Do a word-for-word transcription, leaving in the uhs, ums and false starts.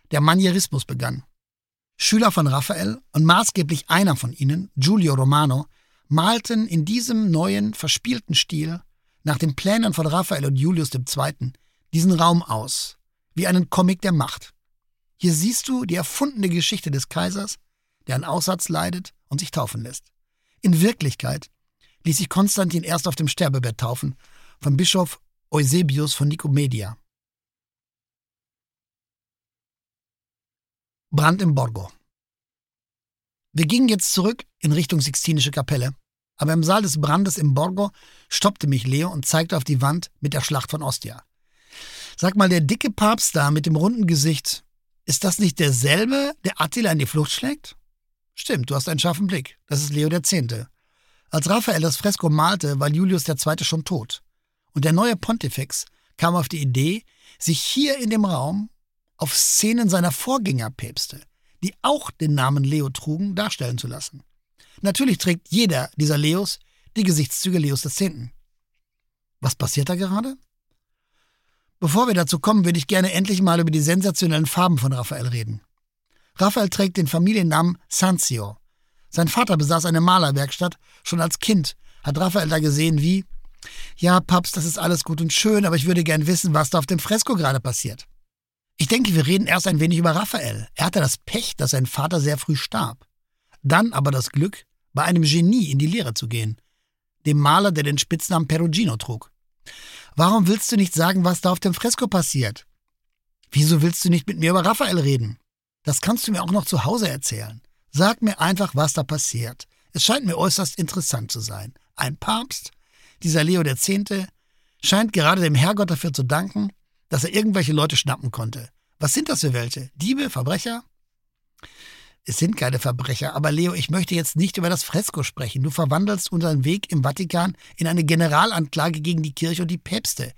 der Manierismus begann. Schüler von Raphael und maßgeblich einer von ihnen, Giulio Romano, malten in diesem neuen, verspielten Stil nach den Plänen von Raphael und Julius der Zweite diesen Raum aus, wie einen Comic der Macht. Hier siehst du die erfundene Geschichte des Kaisers, der an Aussatz leidet und sich taufen lässt. In Wirklichkeit ließ sich Konstantin erst auf dem Sterbebett taufen, vom Bischof Eusebius von Nikomedia. Brand im Borgo. Wir gingen jetzt zurück in Richtung Sixtinische Kapelle, aber im Saal des Brandes im Borgo stoppte mich Leo und zeigte auf die Wand mit der Schlacht von Ostia. Sag mal, der dicke Papst da mit dem runden Gesicht, ist das nicht derselbe, der Attila in die Flucht schlägt? Stimmt, du hast einen scharfen Blick. Das ist Leo der Zehnte. Als Raphael das Fresko malte, war Julius der Zweite schon tot. Und der neue Pontifex kam auf die Idee, sich hier in dem Raum auf Szenen seiner Vorgängerpäpste, die auch den Namen Leo trugen, darstellen zu lassen. Natürlich trägt jeder dieser Leos die Gesichtszüge Leos des Zehnten. Was passiert da gerade? Bevor wir dazu kommen, würde ich gerne endlich mal über die sensationellen Farben von Raphael reden. Raphael trägt den Familiennamen Sanzio. Sein Vater besaß eine Malerwerkstatt. Schon als Kind hat Raphael da gesehen, wie: Ja, Papst, das ist alles gut und schön, aber ich würde gern wissen, was da auf dem Fresko gerade passiert. Ich denke, wir reden erst ein wenig über Raphael. Er hatte das Pech, dass sein Vater sehr früh starb. Dann aber das Glück, bei einem Genie in die Lehre zu gehen. Dem Maler, der den Spitznamen Perugino trug. Warum willst du nicht sagen, was da auf dem Fresko passiert? Wieso willst du nicht mit mir über Raphael reden? Das kannst du mir auch noch zu Hause erzählen. Sag mir einfach, was da passiert. Es scheint mir äußerst interessant zu sein. Ein Papst, dieser Leo der Zehnte, scheint gerade dem Herrgott dafür zu danken, dass er irgendwelche Leute schnappen konnte. Was sind das für welche? Diebe? Verbrecher? Es sind keine Verbrecher, aber Leo, ich möchte jetzt nicht über das Fresko sprechen. Du verwandelst unseren Weg im Vatikan in eine Generalanklage gegen die Kirche und die Päpste.